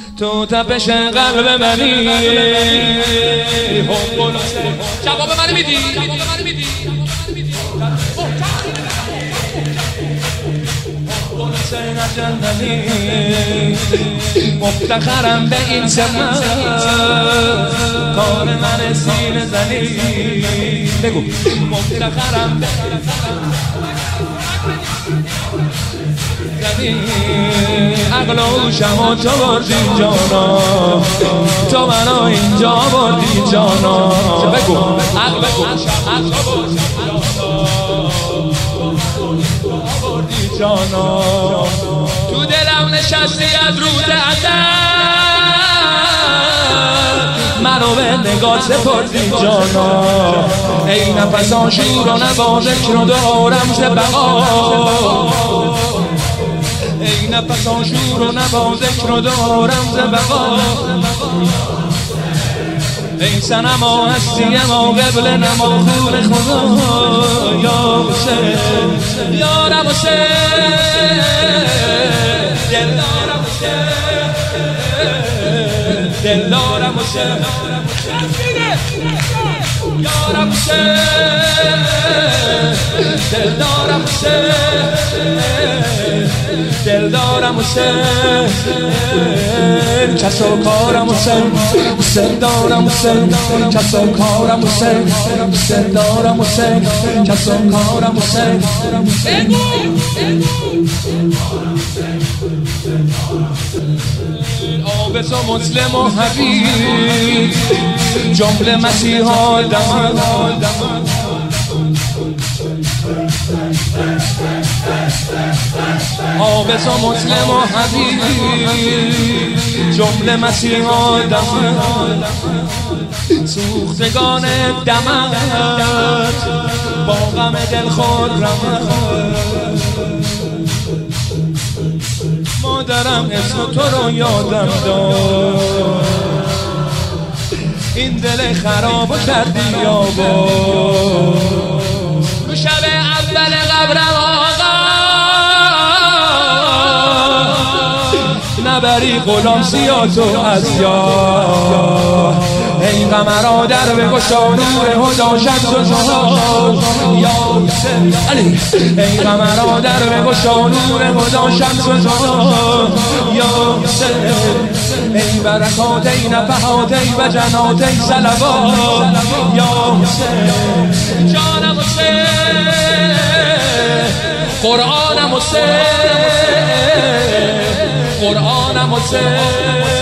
تو تپش قلب منی جواب منو میدی مفتخرم به این سمت کار من سینه زنی بگو مفتخرم به عقل و هوشم تو بردی جانا تو منو اینجا بردی جانا بگو عقل و هوشم بردی جانا تو دلم نشستی از روز ازل منو به نگاه سپردی جانا ای نفسان شور و نوا ذکر و دارم ز بقا ای نفسان شور و نوا ذکر و دارم ز بقا ای صنما هستی ما قبل نما خون خدا یا حسین یارم حسین دلدارم حسین دلدارم حسین یارم حسین دلدارم حسین دلدارم حسین کس و کارم حسین حسین دارم حسین کس و کارم حسین حسین دارم حسین کس و کارم حسین آبس و مسلم و حبیب جمله مسیحا دمن آبس و مسلم و حبیب جمله مسیحا دمن سوختگان دمت با غم دل خود رمت مادرم اسم تو رو یادم داد این دل خرابو کردی یابا رو شب اول قبرم آقا نبری غلام سیاتو از یاد ای قمرا در بگشا نور هدا شمس و زهرا یا حسین علی ای قمرا در بگشا نور هدا شمس و زهرا یا حسین ای برکات ای نفحات ای وجنات ای صلوات یا حسین جانم حسین قرآنم حسین قرآنم حسین